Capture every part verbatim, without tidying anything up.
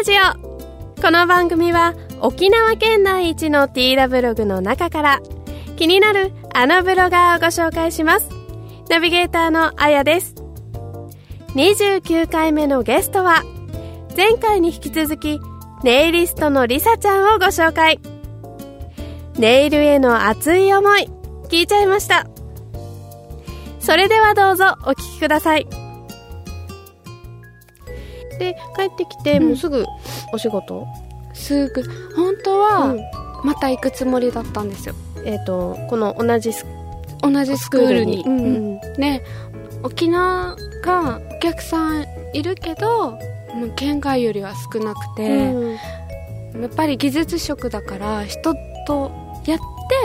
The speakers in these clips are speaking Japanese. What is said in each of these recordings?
ラジオ。この番組は沖縄県内一のティーラブログの中から気になるあのブロガーをご紹介します。ナビゲーターのあやです。にじゅうきゅうかいめのゲストは前回に引き続きネイリストのりさちゃんをご紹介。ネイルへの熱い思い聞いちゃいました。それではどうぞお聞きください。で、帰ってきて、うん、もうすぐお仕事？ すぐ。本当はまた行くつもりだったんですよ。 えっとこの同じス同じスクールに、 うんうん、 ね、沖縄がお客さんいるけどもう県外よりは少なくて、うん、やっぱり技術職だから人とやって、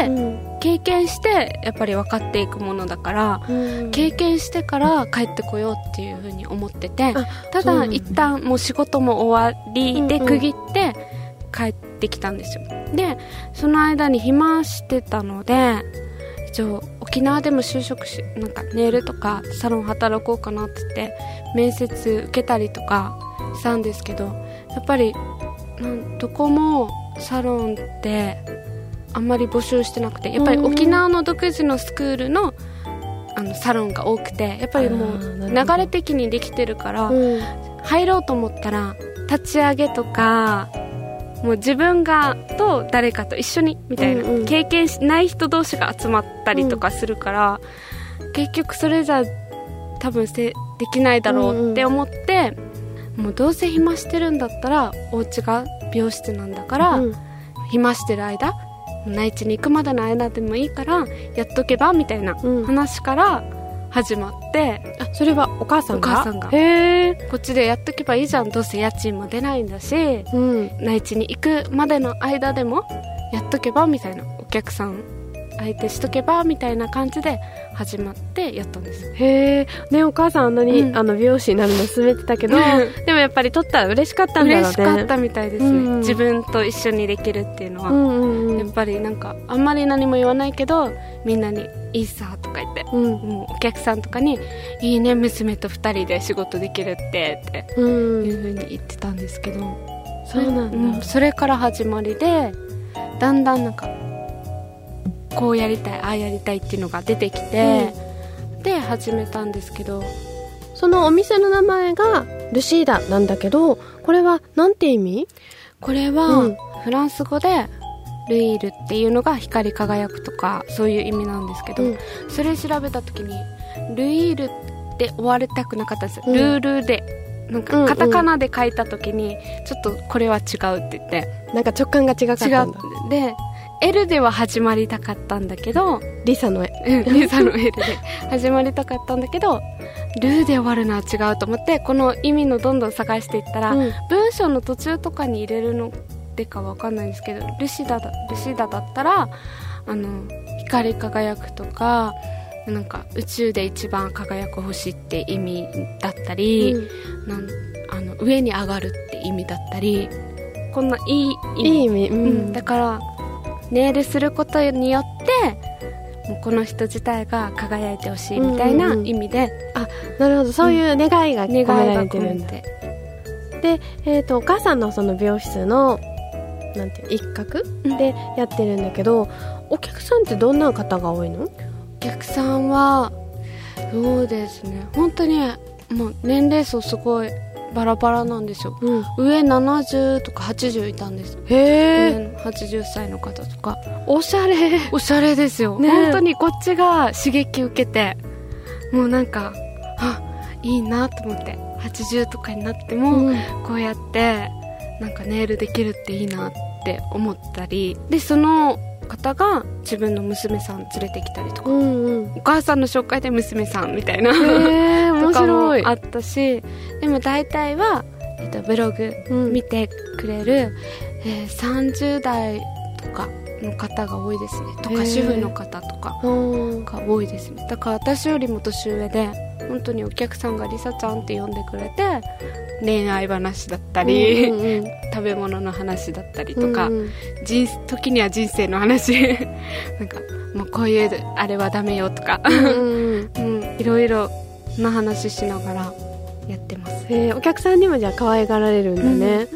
うん、経験してやっぱり分かっていくものだから、うん、経験してから帰ってこようっていう風に思ってて、ただ一旦もう仕事も終わりで区切って帰ってきたんですよ。でその間に暇してたので一応沖縄でも就職しなんかネイルとかサロン働こうかなって言って面接受けたりとかしたんですけど、やっぱりなんどこもサロンってあんまり募集してなくて、やっぱり沖縄の独自のスクール の, あのサロンが多くて、やっぱりもう流れ的にできてるから、うん、入ろうと思ったら立ち上げとかもう自分がと誰かと一緒にみたいな、うんうん、経験しない人同士が集まったりとかするから、うん、結局それじゃ多分せできないだろうって思って、うんうん、もうどうせ暇してるんだったらお家が美容室なんだから、うん、暇してる間内地に行くまでの間でもいいからやっとけばみたいな話から始まって、 うん、あそれはお母さんがお母さんがへーこっちでやっとけばいいじゃん、どうせ家賃も出ないんだし、うん、内地に行くまでの間でもやっとけばみたいな、お客さん相手しとけばみたいな感じで始まってやったんです。 へえ、ね、お母さんあんなに、うん、あの美容師になるの勧めてたけどでもやっぱり取ったら嬉しかったんだろうね。 嬉しかったみたいですね、うん、自分と一緒にできるっていうのは、うんうんうん、やっぱりなんかあんまり何も言わないけどみんなにいいさとか言って、うん、もうお客さんとかにいいね娘とふたりで仕事できるってっていう風に言ってたんですけど、うん、 そうなんだ、 うん、それから始まりでだんだんなんかこうやりたいああやりたいっていうのが出てきて、うん、で始めたんですけど、 そのお店の名前がルシーダなんだけど、これはなんて意味？ これはフランス語でルイールっていうのが光り輝くとかそういう意味なんですけど、うん、それ調べた時にルイールって終わりたくなかったんです、うん、ルールでなんかカタカナで書いた時にちょっとこれは違うって言って、 なんか直感が違かったんだ。違うでL では始まりたかったんだけど、 リサの、 うん、リサの L で始まりたかったんだけどルーで終わるのは違うと思って、この意味のどんどん探していったら、うん、文章の途中とかに入れるのでかわかんないんですけど、ルシダだルシダだったらあの光り輝くとかなんか宇宙で一番輝く星って意味だったり、うん、なんあの上に上がるって意味だったり、こんないい意味、 いい意味、うんうん、だからネイルすることによってもうこの人自体が輝いてほしいみたいな意味で、うんうんうん、 あ、なるほど、そういう願いが込められてるんだ、うん、で、えーと、お母さんのその美容室のなんていう一角でやってるんだけど、うん、お客さんってどんな方が多いの？お客さんはそうですね、本当にもう年齢層すごいバラバラなんですよ、うん、上ななじゅうとかはちじゅういたんです。 へー、上はちじゅっさいの方とかおしゃれおしゃれですよ、ね、本当にこっちが刺激受けてもうなんかあいいなと思って、はちじゅうとかになっても、うん、こうやってなんかネイルできるっていいなって思ったりで、その方が自分の娘さん連れてきたりとか、うんうん、お母さんの紹介で娘さんみたいなへーとかもあったし、でも大体は、えっと、ブログ見てくれる、うんえー、さんじゅう代とかの方が多いですね、とか主婦の方とかが多いですね。だから私よりも年上で本当にお客さんがリサちゃんって呼んでくれて恋愛話だったり、うんうんうん、食べ物の話だったりとか、うんうん、人時には人生の話なんかもうこういうあれはダメよとか、うんうんうん、いろいろな話しながらやってます。 へー、お客さんにもじゃあ可愛がられるんだね、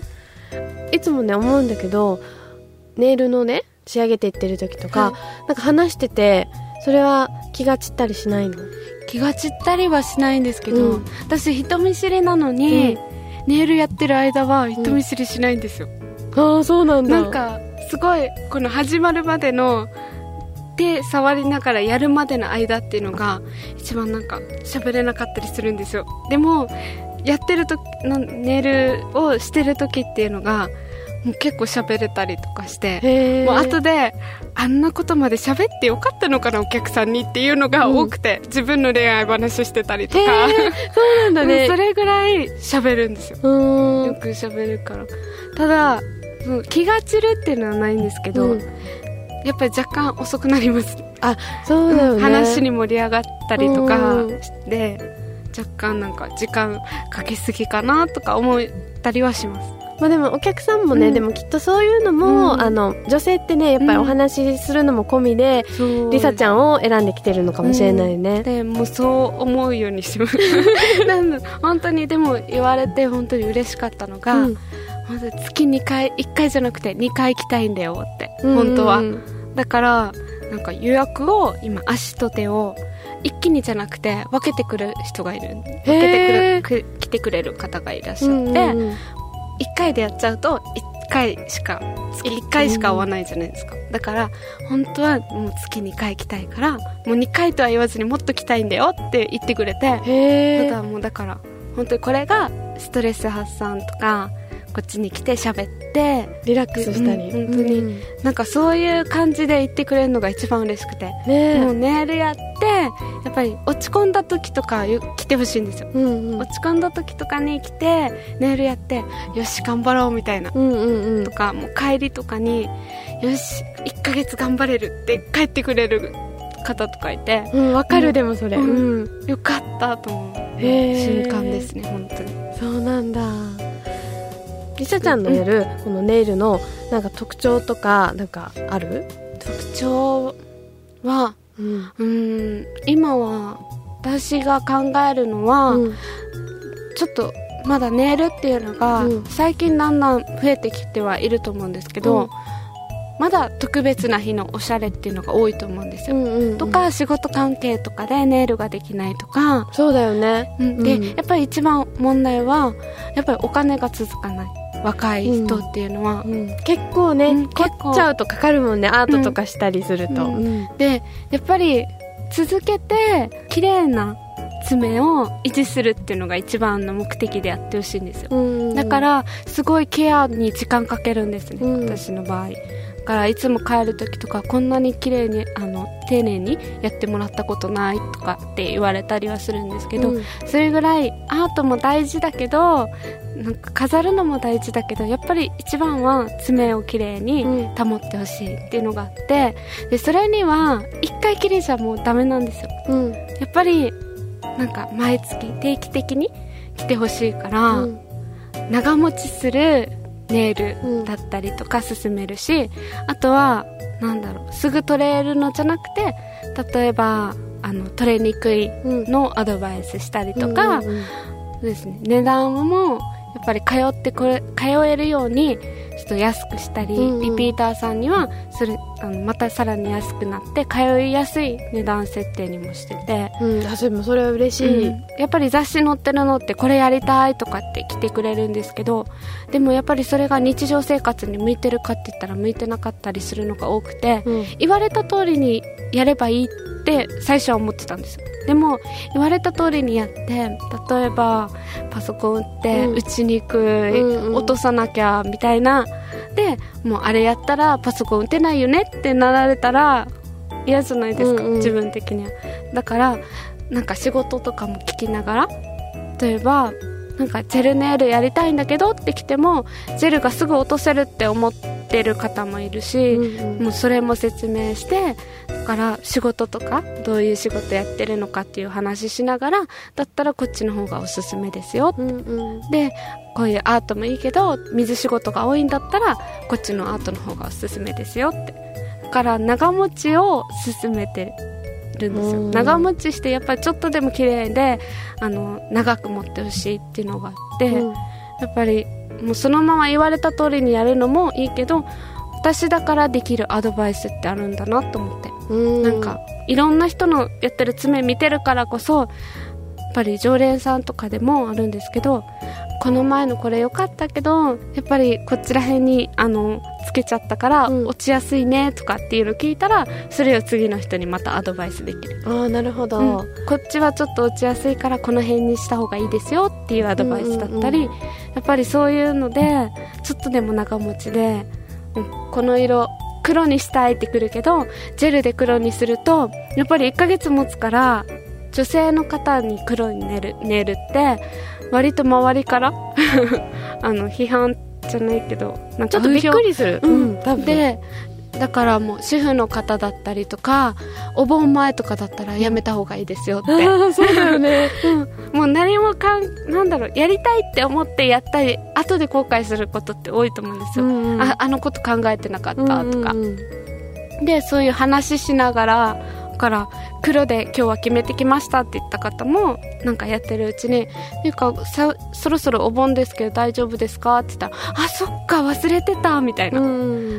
いつもね思うんだけど、ネイルのね仕上げていってる時とか、はい、なんか話しててそれは気が散ったりしないの？ 気が散ったりはしないんですけど、うん、私人見知りなのに、うん、ネイルやってる間は人見知りしないんですよ、 うん、ああそうなんだ。 なんかすごいこの始まるまでの手触りながらやるまでの間っていうのが一番なんか喋れなかったりするんですよ。でもやってるとネイルをしてる時っていうのがもう結構喋れたりとかして、もう後であんなことまで喋ってよかったのかなお客さんにっていうのが多くて、うん、自分の恋愛話してたりとかそうなんだねそれぐらい喋るんですよ。うんよく喋るから。ただ気が散るっていうのはないんですけど、うん、やっぱり若干遅くなります。 あそうだよね、うん、 話に盛り上がったりとかして若干なんか時間かけすぎかなとか思ったりはします。 まあ、でもお客さんもね、うん、でもきっとそういうのも、うん、あの女性ってねやっぱりお話しするのも込みで、うん、リサちゃんを選んできてるのかもしれないね、 うん、でもうそう思うようにしますなん本当にでも言われて本当に嬉しかったのが、うん、本当に月にかいいっかいじゃなくてにかい行きたいんだよって、うん、本当はだからなんか予約を今足と手を一気にじゃなくて分けてくる人がいる分けてくる来てくれる方がいらっしゃって、うんうんうんいっかいでやっちゃうといっかいしか月いっかいしか会わないじゃないですか。だから本当はもう月にかい来たいからもうにかいとは言わずにもっと来たいんだよって言ってくれて、へただもうだから本当にこれがストレス発散とかこっちに来て喋ってリラックスしたり、 うん、本当に、うん、なんかそういう感じで言ってくれるのが一番嬉しくて、ね、もうネイルやってやっぱり落ち込んだ時とか来てほしいんですよ、うんうん、落ち込んだ時とかに来てネイルやってよし頑張ろうみたいな、うんうんうん、とかもう帰りとかによしいっかげつ頑張れるって帰ってくれる方とかいて、 うん、分かる、うん、でもそれ、 うんうん、よかったと思う瞬間ですね本当に。 そうなんだ。リサちゃんのやるこのネイルのなんか特徴とかなんかある？ 特徴は、うん、うーん今は私が考えるのは、うん、ちょっとまだネイルっていうのが、うん、最近だんだん増えてきてはいると思うんですけど、うん、まだ特別な日のおしゃれっていうのが多いと思うんですよ、うんうんうん、とか仕事関係とかでネイルができないとか。 そうだよね、 うん、で、うん、やっぱり一番問題はやっぱりお金が続かない若い人っていうのは、うんうん、 結構ね、うん、凝っちゃうとかかるもんね、アートとかしたりすると、うんうん、 でやっぱり続けて綺麗な爪を維持するっていうのが一番の目的でやってほしいんですよ、うん、だからすごいケアに時間かけるんですね、うん、私の場合だからいつも帰る時とかこんなに綺麗にあの丁寧にやってもらったことないとかって言われたりはするんですけど、うん、それぐらいアートも大事だけどなんか飾るのも大事だけどやっぱり一番は爪を綺麗に保ってほしいっていうのがあって、うん、でそれにはいっかいきりじゃもうダメなんですよ、うん、やっぱりなんか毎月定期的に来てほしいから、うん、長持ちするネイルだったりとか勧めるし、うん、あとはなんだろうすぐ取れるのじゃなくて例えばあの取れにくいのアドバイスしたりとか、うんうんうん、そうですね、値段もやっぱり通ってこれ通えるようにちょっと安くしたり、うんうん、リピーターさんにはそれあのまたさらに安くなって通いやすい値段設定にもしてて、 うん、でもそれは嬉しい、 うん、やっぱり雑誌載ってるのってこれやりたいとかって来てくれるんですけどでもやっぱりそれが日常生活に向いてるかって言ったら向いてなかったりするのが多くて、うん、言われた通りにやればいいって最初は思ってたんですよ。でも言われた通りにやって例えばパソコン打って打ちにくい、うん、落とさなきゃみたいなでもうあれやったらパソコン打てないよねってなられたら嫌じゃないですか、うんうん、自分的には。だからなんか仕事とかも聞きながら例えばなんかジェルネイルやりたいんだけどって来てもジェルがすぐ落とせるって思ってる方もいるし、うんうん、もうそれも説明してだから仕事とかどういう仕事やってるのかっていう話しながらだったらこっちの方がおすすめですよって、うんうん、でこういうアートもいいけど水仕事が多いんだったらこっちのアートの方がおすすめですよってだから長持ちを勧めてるんですよ。長持ちしてやっぱりちょっとでも綺麗であの長く持ってほしいっていうのがあって、うん、やっぱりもうそのまま言われた通りにやるのもいいけど、私だからできるアドバイスってあるんだなと思って、 うんなんかいろんな人のやってる爪見てるからこそ、やっぱり常連さんとかでもあるんですけど、この前のこれ良かったけどやっぱりこちら辺にあのつけちゃったから、うん、落ちやすいねとかっていうの聞いたら、それを次の人にまたアドバイスできる。 ああ、なるほど、 うん、こっちはちょっと落ちやすいからこの辺にした方がいいですよっていうアドバイスだったり、うんうんうん、やっぱりそういうのでちょっとでも長持ちで、うん、この色黒にしたいってくるけど、ジェルで黒にするとやっぱりいっかげつ持つから、女性の方に黒にネイル、ネイルって割と周りからあの批判じゃないけど、なんかちょっとびっくりする、 うん、多分で、だからもう主婦の方だったりとか、お盆前とかだったらやめた方がいいですよって。 あ、そうだよね、 うん、もう何もかんなんだろう、やりたいって思ってやったり後で後悔することって多いと思うんですよ、うんうん、あ, あのこと考えてなかったとか、うんうんうん、でそういう話しながら、から黒で今日は決めてきましたって言った方もなんかやってるうちに、なんかさそろそろお盆ですけど大丈夫ですかって言ったら、あ、そっか忘れてたみたいな、うん、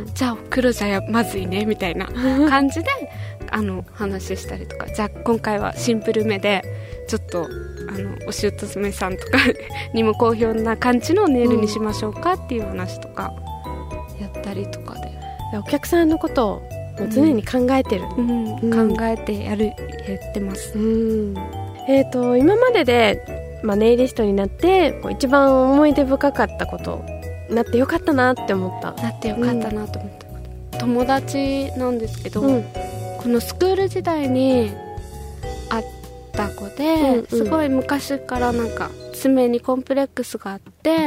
じゃあ黒じゃまずいねみたいな感じであの話したりとか、じゃあ今回はシンプルめでちょっとあのお姑さんとかにも好評な感じのネイルにしましょうかっていう話とかやったりとかで、 お客さんのことをもう常に考えてる、 うんうん、考えてやるやってます、 うん、えーと今までで、まあ、ネイリストになってこう一番思い出深かったこと、なってよかったなって思った、 なってよかったなと思った、うん、友達なんですけど、うん、このスクール時代に会った子で、うんうん、すごい昔からなんか爪にコンプレックスがあって、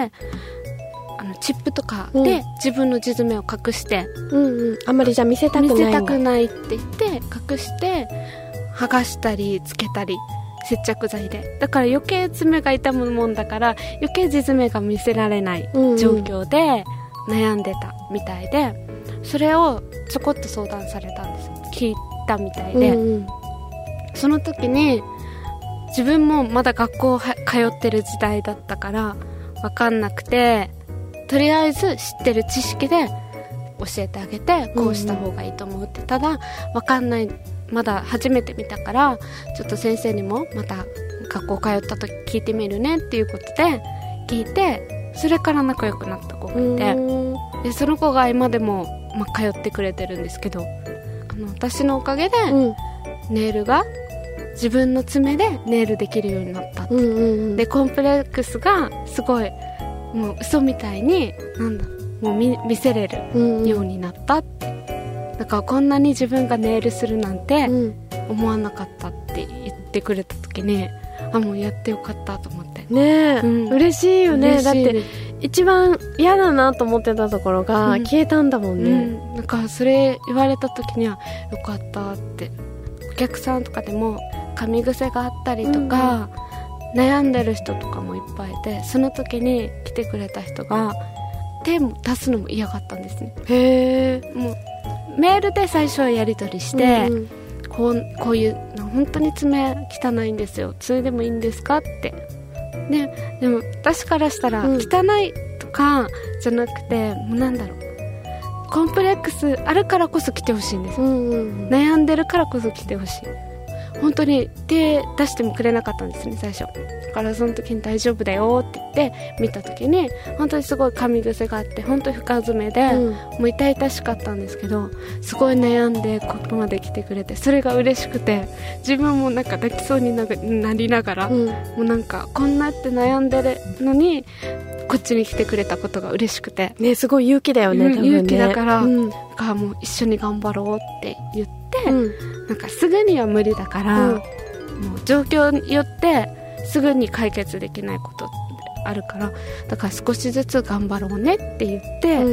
あのチップとかで自分の地爪を隠して、 うんうん、あんまりじゃあ見せたくないんだ、 見せたくないって言って隠して剥がしたりつけたり接着剤で、だから余計爪が痛むもんだから余計地爪が見せられない状況で悩んでたみたいで、それをちょこっと相談されたんです、聞いたみたいで、うんうん、その時に自分もまだ学校通ってる時代だったから分かんなくて、とりあえず知ってる知識で教えてあげて、こうした方がいいと思うって、うんうん、ただ分かんない、まだ初めて見たからちょっと先生にもまた学校通った時聞いてみるねっていうことで聞いて、それから仲良くなった子がいて、でその子が今でも、まあ、通ってくれてるんですけど、あの私のおかげで、うん、ネイルが自分の爪でネイルできるようになったって、うんうんうん、でコンプレックスがすごいもう嘘みたいになんだもう 見, 見せれるようになったって、うんうん、だからこんなに自分がネイルするなんて思わなかったって言ってくれた時に、あ、もうやってよかったと思ってねえ、うん、嬉しいよね。だって一番嫌だなと思ってたところが消えたんだもんね、 うんうん、なんかそれ言われた時にはよかったって。お客さんとかでも噛み癖があったりとか、うん、悩んでる人とかもいっぱいいて、その時に来てくれた人が手も出すのも嫌がったんですね。 へー、 もうメールで最初はやり取りして、うんうん、こう、こういう本当に爪汚いんですよ、それでもいいんですかって。で、でも私からしたら、うん、汚いとかじゃなくて、もうなんだろう、コンプレックスあるからこそ来てほしいんです、うんうん、悩んでるからこそ来てほしい。本当に手出してもくれなかったんですね最初。だからその時に大丈夫だよって言って見た時に、本当にすごい噛み癖があって本当に深爪で、うん、もう痛々しかったんですけど、すごい悩んでここまで来てくれて、それが嬉しくて、自分もなんか泣きそうに な, なりながら、うん、もうなんかこんなって悩んでるのにこっちに来てくれたことが嬉ししくてね、すごい勇気だよね、 うん、 多分ね、 勇気だから、 うん、 だからもう一緒に頑張ろうって言って、うん、なんかすぐには無理だから、うん、もう状況によってすぐに解決できないことってあるから、だから少しずつ頑張ろうねって言って、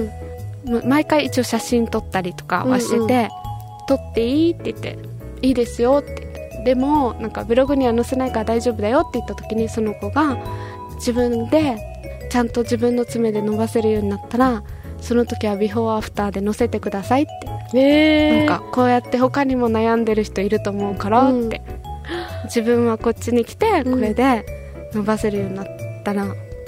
うん、毎回一応写真撮ったりとかはしてて、うんうん、撮っていいって言って、いいですよって言って、でもなんかブログには載せないから大丈夫だよって言った時に、その子が自分でちゃんと自分の爪で伸ばせるようになったら、その時はビフォーアフターで載せてくださいって、 えー、 なんかこうやって他にも悩んでる人いると思うからって、うん、自分はこっちに来てこれで伸ばせるようになったら、うん、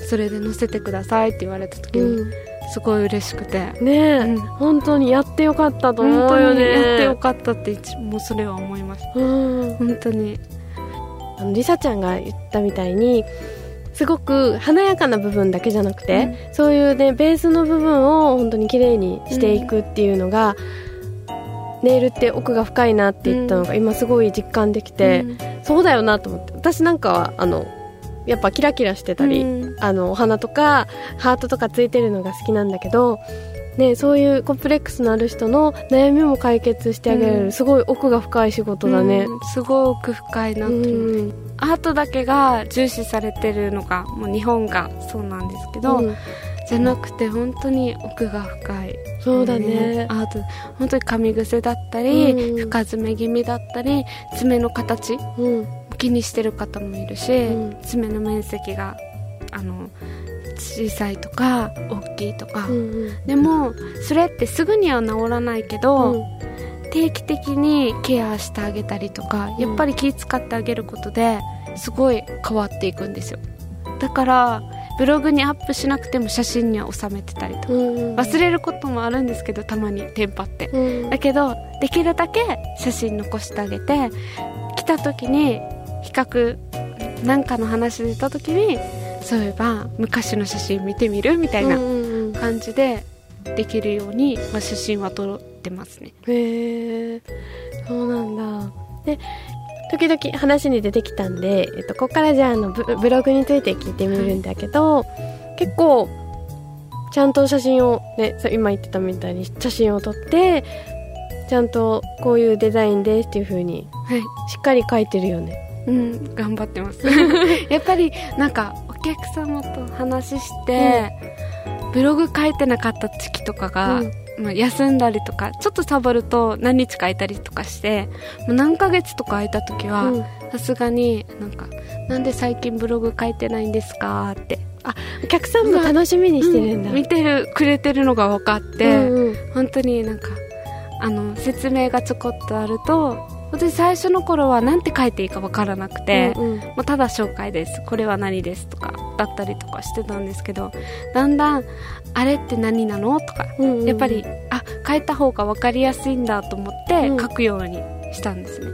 それで載せてくださいって言われた時に、うん、すごい嬉しくてねえ、うん、本当にやってよかったと思うよね。 本当にやってよかったってもうそれは思います、うん、本当にあのリサちゃんが言ったみたいにすごく華やかな部分だけじゃなくて、うん、そういうねベースの部分を本当に綺麗にしていくっていうのが、うん、ネイルって奥が深いなって言ったのが今すごい実感できて、うん、そうだよなと思って、私なんかはあのやっぱキラキラしてたり、うん、あのお花とかハートとかついてるのが好きなんだけど、ね、そういうコンプレックスのある人の悩みも解決してあげられる、うん、すごい奥が深い仕事だね、 うん、すごい奥深いなって思って、うん、アートだけが重視されてるのがもう日本がそうなんですけど、うん、じゃなくて本当に奥が深い、 そうだね、 アート本当に噛癖だったり、うん、深爪気味だったり爪の形、うん、気にしてる方もいるし、うん、爪の面積があの小さいとか大きいとか、うんうん、でもそれってすぐには治らないけど、うん、定期的にケアしてあげたりとか、うん、やっぱり気使ってあげることですごい変わっていくんですよ。だからブログにアップしなくても写真には収めてたりとか、うん、忘れることもあるんですけどたまにテンパって、うん、だけどできるだけ写真残してあげて、来た時に比較なんかの話出た時にそういえば昔の写真見てみるみたいな感じでできるように、まあ、写真は撮ってますね。 へえ、そうなんだ。で時々話に出てきたんで、えっと、ここからじゃあ、あの ブ, ブログについて聞いてみるんだけど、結構ちゃんと写真を、ね、今言ってたみたいに写真を撮ってちゃんとこういうデザインですっていう風にしっかり書いてるよね。 うん、頑張ってますやっぱりなんかお客様と話して、うん、ブログ書いてなかった時期とかが、うんまあ、休んだりとかちょっとサボると何日か空いたりとかして、もう何ヶ月とか空いた時はさすがになんかなんで最近ブログ書いてないんですかって、 あ、お客さんも楽しみにしてるんだ、 うん、見てるくれてるのが分かって、うんうん、本当になんかあの説明がちょこっとあると、私最初の頃はなんて書いていいか分からなくて、うんうんまあ、ただ紹介です、これは何ですとかだったりとかしてたんですけど、だんだんあれって何なのとか、うんうん、やっぱりあ書いた方が分かりやすいんだと思って書くようにしたんですね、うん、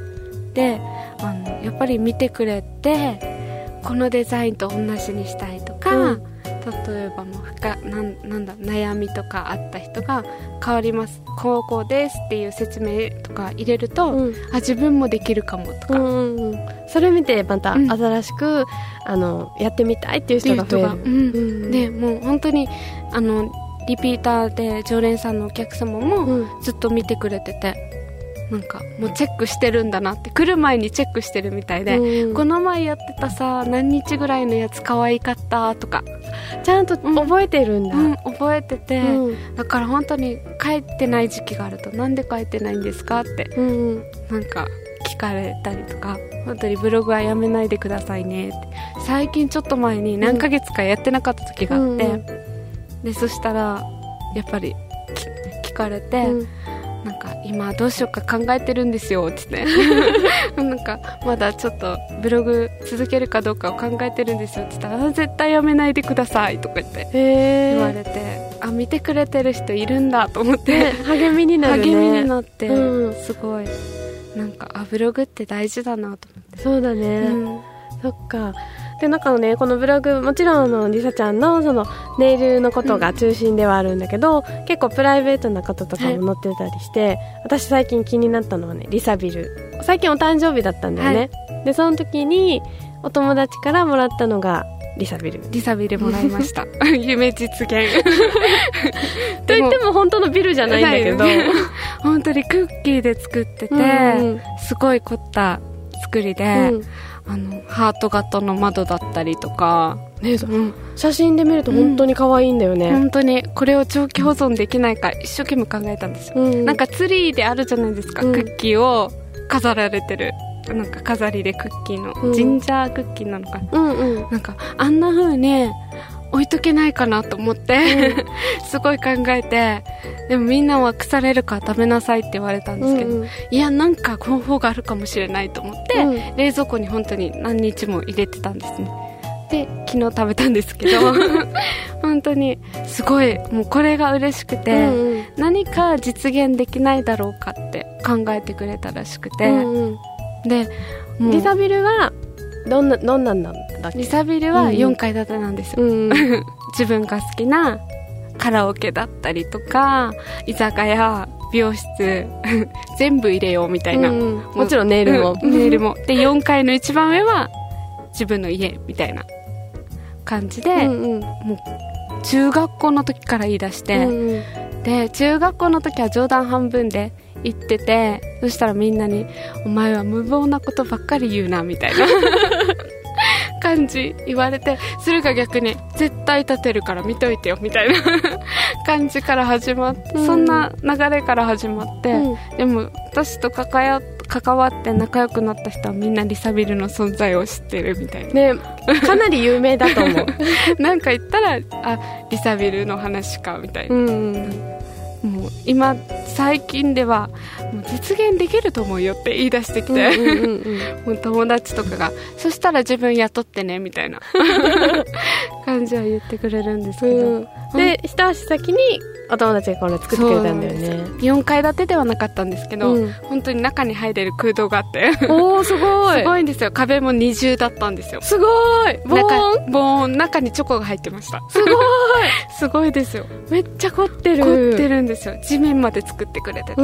であのやっぱり見てくれてこのデザインと同じにしたいとか、うん、例えばもう深な ん, なんだ悩みとかあった人が変わります、こうこうですっていう説明とか入れると、うん、あ自分もできるかもとか、うんうん、 それ見てまた新しく、うん、あのやってみたいっていう人が増える、うんうん、 でもう本当にあのリピーターで常連さんのお客様もずっと見てくれてて、なんかもうチェックしてるんだなって、来る前にチェックしてるみたいで、うん、この前やってたさ何日ぐらいのやつ可愛かったとかちゃんと覚えてるんだ、 うんうん、覚えてて、うん、だから本当に帰ってない時期があるとなんで帰ってないんですかって、うん、なんか聞かれたりとか、本当にブログはやめないでくださいねって、最近ちょっと前に何ヶ月かやってなかった時があって、うん、でそしたらやっぱり聞かれて、うんなんか今どうしようか考えてるんですよって言ってなんかまだちょっとブログ続けるかどうかを考えてるんですよって言ったら、絶対やめないでくださいとか言って言われて、あ見てくれてる人いるんだと思って、ね、 励みになるね、 励みになって、うん、すごいなんかあブログって大事だなと思って。 そうだね、うん、そっか。でなんかねこのブログもちろんあのリサちゃんのそのネイルのことが中心ではあるんだけど、うん、結構プライベートなこととかも載ってたりして、はい、私最近気になったのはねリサビル、最近お誕生日だったんだよね、はい、でその時にお友達からもらったのがリサビルリサビルもらいました夢実現と言っても本当のビルじゃないんだけど本当にクッキーで作ってて、うん、すごい凝った作りで、うんあのハート型の窓だったりとか、 ねうん、写真で見ると本当に可愛いんだよね、 うん、本当にこれを長期保存できないか一生懸命考えたんですよ、うん、なんかツリーであるじゃないですか、うん、クッキーを飾られてるなんか飾りでクッキーの、うん、ジンジャークッキーなのかな、うんうん、なんかあんな風に置いとけないかなと思って、うん、すごい考えて、でもみんなは腐れるから食べなさいって言われたんですけど、うんうん、いやなんか方法があるかもしれないと思って、うん、冷蔵庫に本当に何日も入れてたんですね。 で昨日食べたんですけど本当にすごいもうこれが嬉しくて、うんうん、何か実現できないだろうかって考えてくれたらしくて、うんうん、でもうリサビルはどんなどんなんだっけ。 リサビルはよんかい建てなんですよ、うんうん、自分が好きなカラオケだったりとか居酒屋美容室全部入れようみたいな、うんうん、 もちろんネイルも、 うん、ネイルもでよんかいの一番上は自分の家みたいな感じで、うんうん、もう中学校の時から言い出して、うんうん、で中学校の時は冗談半分で言ってて、そしたらみんなにお前は無謀なことばっかり言うなみたいな感じ言われて、それが逆に絶対立てるから見といてよみたいな感じから始まって、うん、そんな流れから始まって、うん、でも私と関わ関わって仲良くなった人はみんなリサビルの存在を知ってるみたいな、 ね、かなり有名だと思うなんか言ったらあリサビルの話かみたいな、うんうん、もう今最近ではもう実現できると思うよって言い出してきて、うんうんうんうん、もう友達とかがそしたら自分雇ってねみたいな感じは言ってくれるんですけど、うん、 で一足先にお友達がこれ作ってくれたんだよね。 よんかい建てではなかったんですけど、うん、本当に中に入れる空洞があっておーすごいすごいんですよ。壁も二重だったんですよ。 すごいボーンボーン中にチョコが入ってました。 すごいすごいですよ。 めっちゃ凝ってる凝ってるんですよ。地面まで作ってくれてて、うん、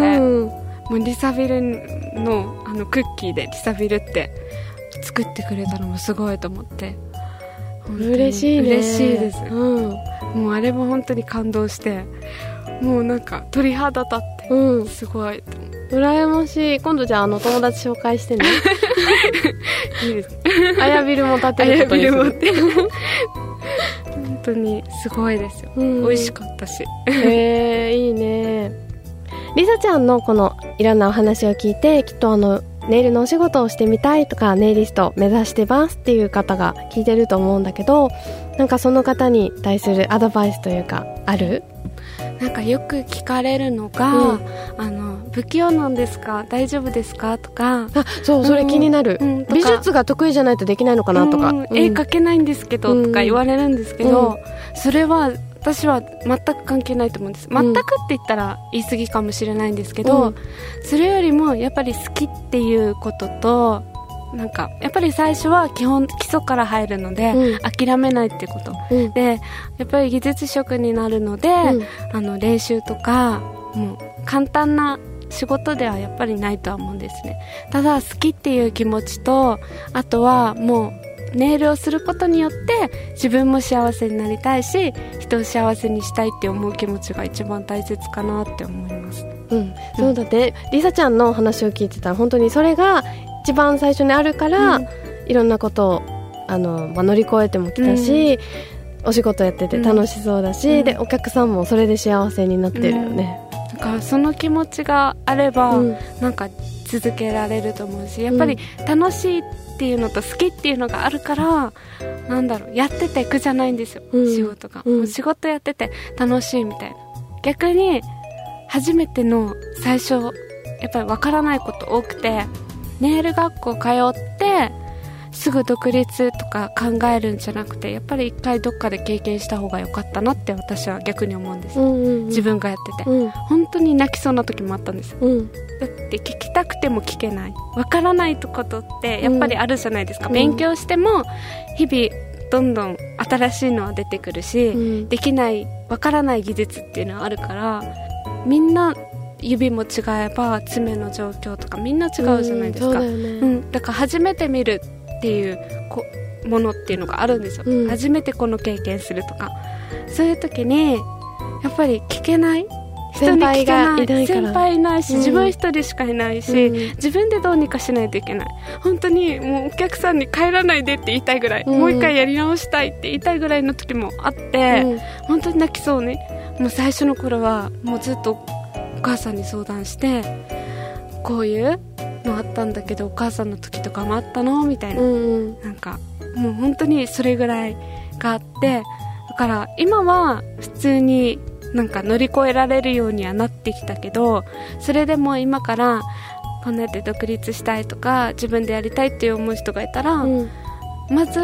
もうリサビル の, あのクッキーでリサビルって作ってくれたのもすごいと思って嬉しいね。 嬉しいです、うん、もうあれも本当に感動して、もうなんか鳥肌立って、うん、すごいと思う。 羨ましい。今度じゃああの友達紹介してねいいですあやビルも建てることにする。 あやビルも本当にすごいですよ、うん、美味しかったしへえいいね。リサちゃんのこのいろんなお話を聞いて、きっとあのネイルのお仕事をしてみたいとかネイリストを目指してますっていう方が聞いてると思うんだけど、なんかその方に対するアドバイスというかある？ なんかよく聞かれるのが、うん、あの不器用なんですか大丈夫ですかとか。 あそうそれ気になる、うん、美術が得意じゃないとできないのかなとか、うんうん、絵描けないんですけどとか言われるんですけど、うん、それは私は全く関係ないと思うんです。全くって言ったら言い過ぎかもしれないんですけど、うん、それよりもやっぱり好きっていうことと、なんかやっぱり最初は基本基礎から入るので、うん、諦めないってこと、うん、でやっぱり技術職になるので、うん、あの練習とかもう簡単な仕事ではやっぱりないとは思うんですね。ただ好きっていう気持ちと、あとはもうネイルをすることによって自分も幸せになりたいし、人を幸せにしたいって思う気持ちが一番大切かなって思います。 うん、そうだね。リサちゃんの話を聞いてたら本当にそれが一番最初にあるから、うん、いろんなことをあの、まあ、乗り越えてもきたし、うん、お仕事やってて楽しそうだし、うん、でお客さんもそれで幸せになってるよね、 うん、だからその気持ちがあれば、うん、なんか続けられると思うし、やっぱり楽しいっていうのと好きっていうのがあるから、なんだろう、やってて苦じゃないんですよ、うん、仕事が、うん、もう仕事やってて楽しいみたいな。逆に初めての最初やっぱりわからないこと多くて、ネイル学校通ってすぐ独立とか考えるんじゃなくて、やっぱり一回どっかで経験した方が良かったなって私は逆に思うんです、うんうんうん、自分がやってて、うん、本当に泣きそうな時もあったんです、うん、だって聞きたくても聞けない、わからないことってやっぱりあるじゃないですか、うん、勉強しても日々どんどん新しいのは出てくるし、うん、できないわからない技術っていうのはあるから、みんな指も違えば爪の状況とかみんな違うじゃないですか、うん、そうだよね、うん、だから初めて見るっていうこものっていうのがあるんですよ、うん、初めてこの経験するとか、そういう時にやっぱり聞けない、人に聞けない、先輩がいないから、先輩いないし、うん、自分一人しかいないし、うん、自分でどうにかしないといけない。本当にもうお客さんに帰らないでって言いたいぐらい、うん、もう一回やり直したいって言いたいぐらいの時もあって、うん、本当に泣きそうね。もう最初の頃はもうずっとお母さんに相談して、こういうのあったんだけどお母さんの時とかもあったのみたいな、うんうん、なんかもう本当にそれぐらいがあって、だから今は普通になんか乗り越えられるようにはなってきたけど、それでも今からこんなやって独立したいとか自分でやりたいって思う人がいたら、うん、まずは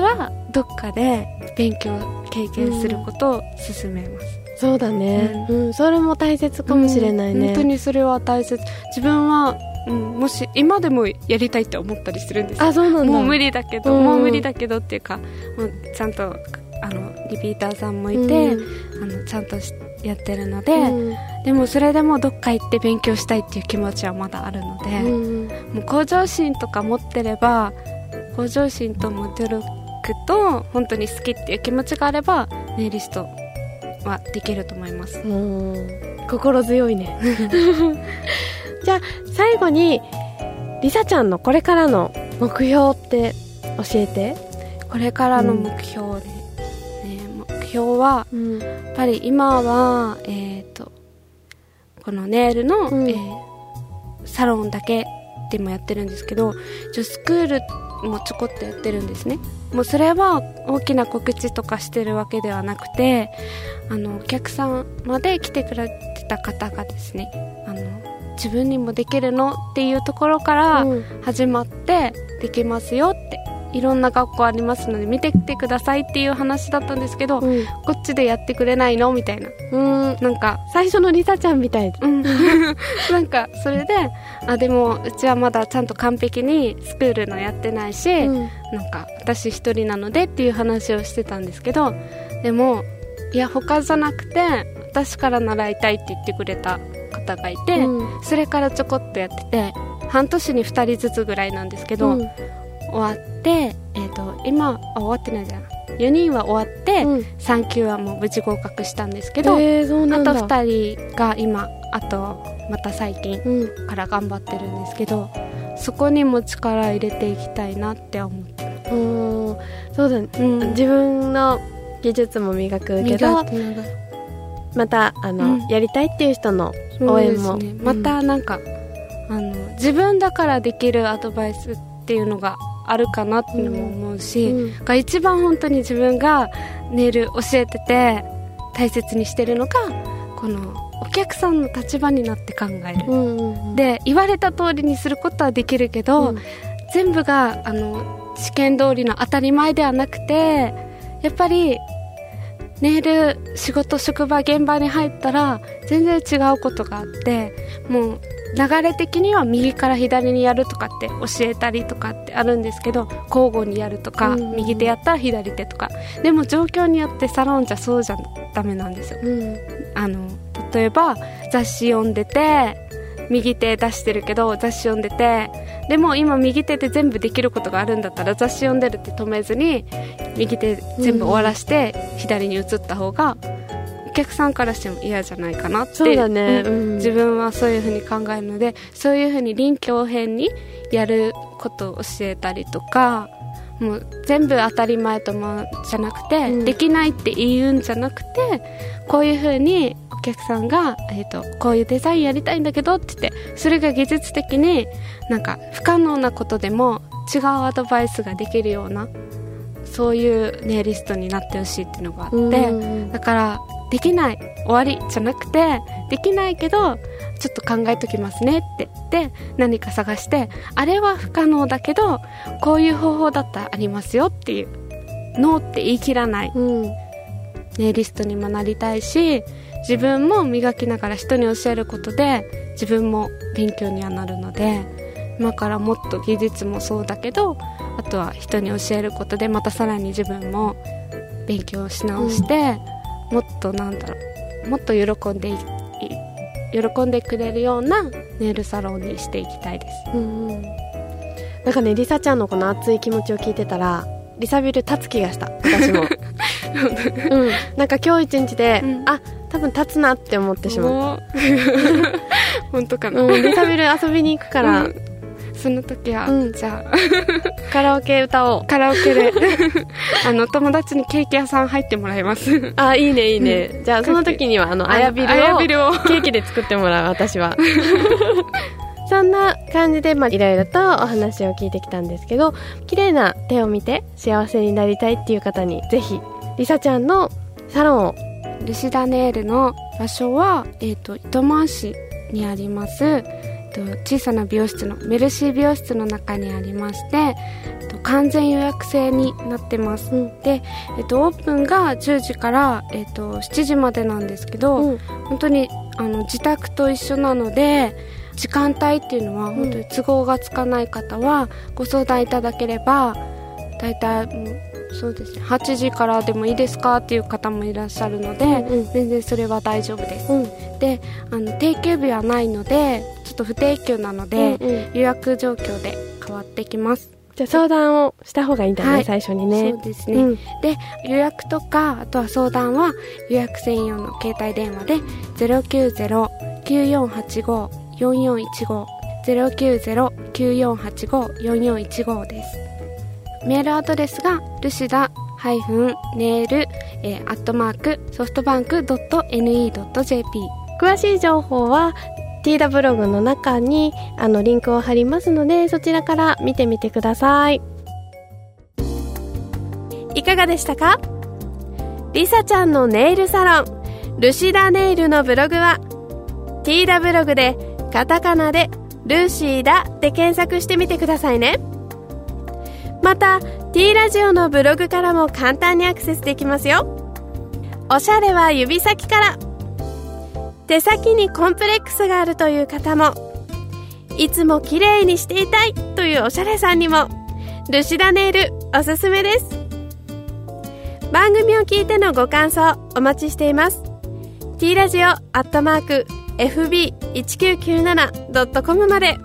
どっかで勉強経験することを勧めます、 うん、そうだね、うんうん、それも大切かもしれないね、 うん、本当にそれは大切。自分は、うん、もし今でもやりたいって思ったりするんですよ。 あ、そうなんだ。 もう無理だけど、うん、もう無理だけどっていうか、もうちゃんとあのリピーターさんもいて、うん、あのちゃんとやってるので、うん、でもそれでもどっか行って勉強したいっていう気持ちはまだあるので、うん、もう向上心とか持ってれば、向上心とも努力と本当に好きっていう気持ちがあればネイリストはできると思います。 うん、心強いねじゃあ最後にりさちゃんのこれからの目標って教えて。 これからの目標ね、うんね、目標は、うん、やっぱり今は、えーと、このネイルの、うんえー、サロンだけでもやってるんですけど、スクールもちょこっとやってるんですね。もうそれは大きな告知とかしてるわけではなくて、あのお客さんまで来てくれてた方がですね、あの自分にもできるのっていうところから始まって、うん、できますよって、いろんな学校ありますので見てきてくださいっていう話だったんですけど、うん、こっちでやってくれないのみたいな、 うん、なんか最初のりさちゃんみたい、うん、 なんかそれで、あでもうちはまだちゃんと完璧にスクールのやってないし、うん、なんか私一人なのでっていう話をしてたんですけど、でもいや他じゃなくて私から習いたいって言ってくれた方がいて、うん、それからちょこっとやってて、半年にふたりずつぐらいなんですけど、うん、終わって、えー、と今あ終わってないじゃん、よにんは終わって、うん、さん級はもう無事合格したんですけど、 えー、そうなんだ。 あとふたりが今、あとまた最近から頑張ってるんですけど、うん、そこにも力入れていきたいなって思ってます。 うん、そうだね、うん、自分の技術も磨くけど、またあの、うん、やりたいっていう人の応援も、 ね、またなんか、うん、あの自分だからできるアドバイスっていうのがあるかなっていうのも思うし、うんうん、が一番本当に自分がネイル教えてて大切にしてるのが、このお客さんの立場になって考える、うんうんうん、で言われた通りにすることはできるけど、うん、全部があの試験通りの当たり前ではなくて、やっぱりネイル仕事職場現場に入ったら全然違うことがあって、もう流れ的には右から左にやるとかって教えたりとかってあるんですけど、交互にやるとか、うん、右手やったら左手とか、でも状況によってサロンじゃそうじゃダメなんですよ、うん、あの例えば雑誌読んでて右手出してるけど雑誌読んでて、でも今右手で全部できることがあるんだったら雑誌読んでるって止めずに右手全部終わらして左に移った方がお客さんからしても嫌じゃないかなって。 そうだね、うん、 自分はそういう風に考えるので、そういう風に臨機応変にやることを教えたりとか、もう全部当たり前ともじゃなくて、うん、できないって言うんじゃなくて、こういう風にお客さんが、えーと、こういうデザインやりたいんだけどって言って、それが技術的になんか不可能なことでも違うアドバイスができるような、そういうネイリストになってほしいっていうのがあって、うん、だからできない終わりじゃなくて、できないけどちょっと考えときますねって言って何か探して、あれは不可能だけどこういう方法だったらありますよっていう、ノーって言い切らない、うん、ネイリストにもなりたいし、自分も磨きながら人に教えることで自分も勉強にはなるので、今からもっと技術もそうだけど、あとは人に教えることでまたさらに自分も勉強し直して、うん、もっとなんだろう、もっと喜んでい喜んでくれるようなネイルサロンにしていきたいです、うんうん、 なんかね、リサちゃんのこの熱い気持ちを聞いてたらリサビル立つ気がした、私も、うん、なんか今日一日で、うん、あ、多分立つなって思ってしまった本当かな、 うん、リサビル遊びに行くから、うん、 その時は、うん、じゃあカラオケ歌おう。 カラオケであの友達にケーキ屋さん入ってもらいますあ、いいねいいね、うん、じゃあその時にはあのあやビルをケーキで作ってもらう、私はそんな感じで、まあ、いろいろとお話を聞いてきたんですけど、綺麗な手を見て幸せになりたいっていう方にぜひリサちゃんのサロンを。 ルシダネイルの場所は、えーと、糸満市にありますと小さな美容室のメルシー美容室の中にありまして、えっと、完全予約制になってます、うん、で、えっと、オープンがじゅうじから、えっと、しちじまでなんですけど、うん、本当にあの自宅と一緒なので時間帯っていうのは本当に都合がつかない方はご相談いただければ、だいたいそうですね、はちじからでもいいですかっていう方もいらっしゃるので、うんうん、全然それは大丈夫です、うん、であの定休日はないのでちょっと不定休なので、うんうん、予約状況で変わってきます。 じゃあ相談をした方がいいんだね、はい、最初にね。 そうですね、うん、で予約とかあとは相談は予約専用の携帯電話で ゼロきゅうゼロ きゅうよんはちご よんよんいちご ゼロきゅうゼロ きゅうよんはちご よんよんいちご です。メールアドレスがルシダハイフンネイルアットマークソフトバンクドットエヌイードットジェーピー。 詳しい情報はティーダブログの中にあのリンクを貼りますので、そちらから見てみてください。いかがでしたか？リサちゃんのネイルサロンルシダネイルのブログはティーダブログでカタカナでルーシーダで検索してみてくださいね。また T ラジオのブログからも簡単にアクセスできますよ。おしゃれは指先から。手先にコンプレックスがあるという方も、いつも綺麗にしていたいというおしゃれさんにもルシダネイルおすすめです。番組を聞いてのご感想お待ちしています。 T ラジオアットマーク エフビーいちきゅうきゅうななドットコム まで。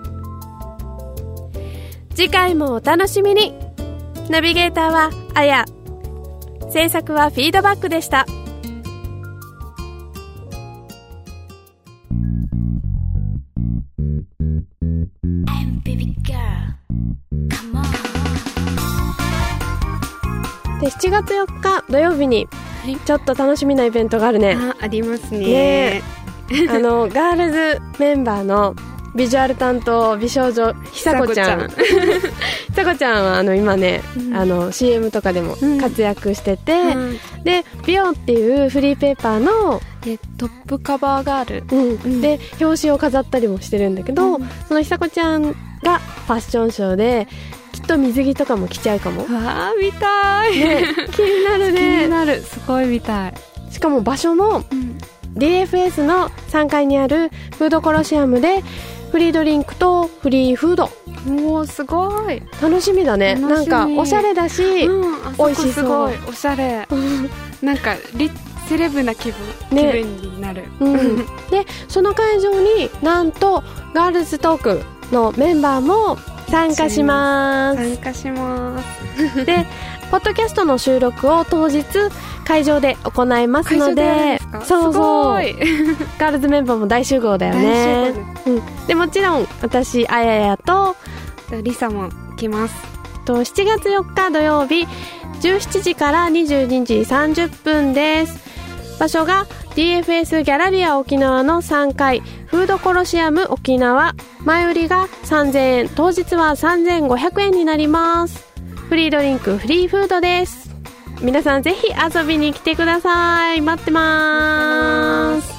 次回もお楽しみに。ナビゲーターはあや、制作はフィードバックでした。でしちがつよっか土曜日にちょっと楽しみなイベントがあるね。 あ、ありますね。 ねあのガールズメンバーのビジュアル担当美少女ひさこちゃんひさこちゃんはあの今ね、うん、あの シーエム とかでも活躍してて、うん、でビヨンっていうフリーペーパーのでトップカバーガール、 うんうん、で表紙を飾ったりもしてるんだけど、うん、そのひさこちゃんがファッションショーできっと水着とかも着ちゃうかも。 あー見たい、 ね、気になるね。 気になる、すごい見たい。 しかも場所も、うん、ディーエフエス のさんがいにあるフードコロシアムでフリードリンクとフリーフード。 もうすごい楽しみだね。なんかおしゃれだし、うん、美味しそう。 すごいおしゃれなんかリセレブな気分、ね、気分になる、うん、 でその会場になんとガールズトークのメンバーも参加します参加しますでポッドキャストの収録を当日会場で行いますので、そうそうガールズメンバーも大集合だよね。うん、でもちろん私あややとリサも来ます。 としちがつよっか土曜日じゅうしちじからにじゅうにじさんじゅっぷんです。場所が ディーエフエス ギャラリア沖縄のさんがいフードコロシアム沖縄。前売りがさんぜんえん、当日はさんぜんごひゃくえんになります。フリードリンクフリーフードです。皆さんぜひ遊びに来てください。待ってます。